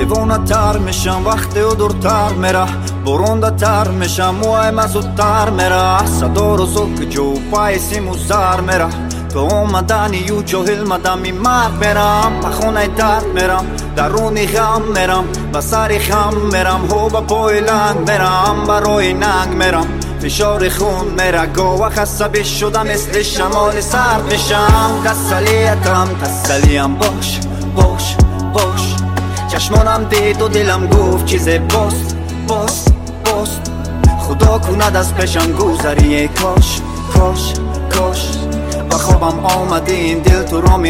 دیوانه تر میشم وقتی او دورتر میره، برونده تر میشم موهایم زودتر میره، صدا رو زک جو پای سیمو زر میره، تو اومدنی یو جاهل مدمی مرد میرم، به خونه درد میرم، درونی غم میرم، به سری خم میرم، هو به پای لنگ میرم، برای ننگ میرم، فشار خون میره، گوه خسته شدم مثل شمال سرد میشم. تسلیم باش باش باش، چشمانم دید و دلم گفت چیز باست باست باست، خدا کند از پیشم گذری کاش کاش کاش، و خوابم آمده این دل تو را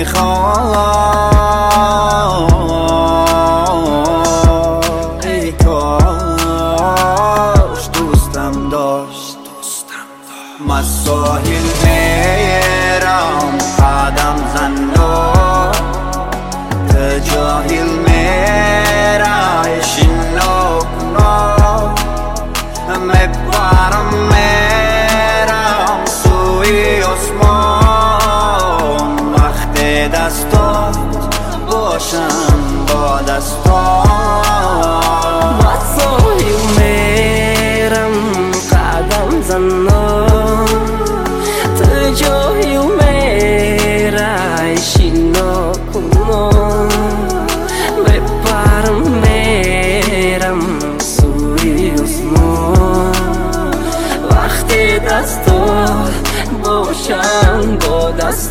میخواد، ای کاش دوستم داشت. من ساحل میرم قدم زنو، تو جاهل میره شنو کنو، میبرم میرم سوی آسمان، وقت دستات باشم با دستان. من ساحل میرم قدم زنو، تو جاهل میره شنو کنو، میبرم میرم سوی آسمان، وقت دستات باشم با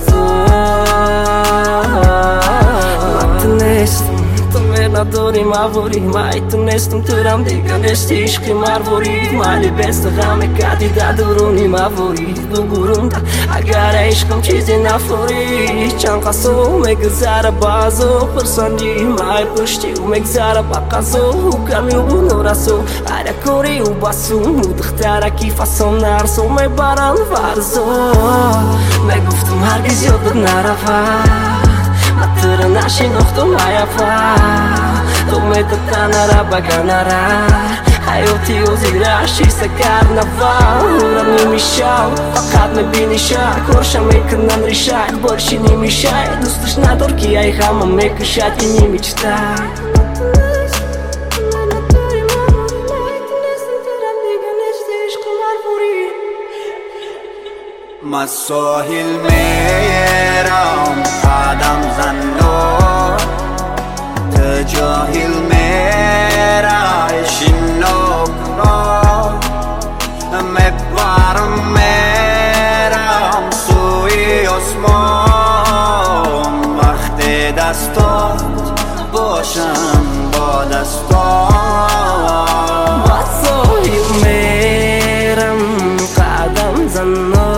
دستان. تو نداری مواری، من تونستم ترم دیگه نشتی عشقی مرواری، مالی بست غم کردی در درونی مواری، بگورم اگر عشقم چیزی نفوری، چند قصو مگذره بازو پرسندی مای پشتی و مگذره با قصو و کمی و نورسو هر کوری و باسو مدختره کی فاسم نرسو میبرم ورزو، میگفتم هرگز یادت نرفت، مطر نشناختم میافا، تو میتتنره بگنره حیاتی و زیرشی سکرنوال، را نمیشم فقط میبینیشه، کارشم میکنن ریشه بارشی نمیشه، دوستش ندار که ای غمم میکشد که نمیچته. من ساحل میرم قدم زنو، تو جاهل میره شنو کنو، میبرم میرم سوی آسمان، وقت دستات باشم با دستان. من ساحل میرم قدم زنو،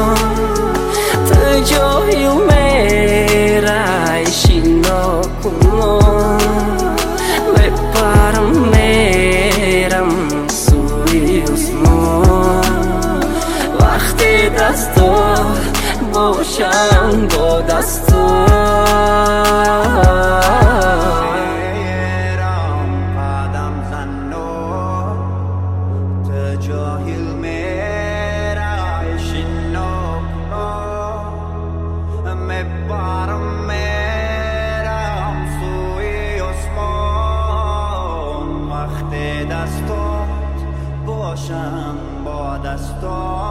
جاهل میره شنو کنو، میبرم میرم سوی آسمان، وقت دستات باشم با دستات. میرم قدم زنو، تو جاهل میره شنو کنو، میبرم میرم سوی آسمان، وقت دستات باشم با دستات.